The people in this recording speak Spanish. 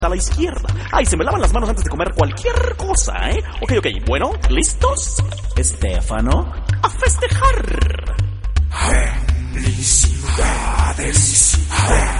a la izquierda. Ay, se me lavan las manos antes de comer cualquier cosa, ¿eh? Ok, bueno, ¿listos? Estefano, a festejar. Felicidades.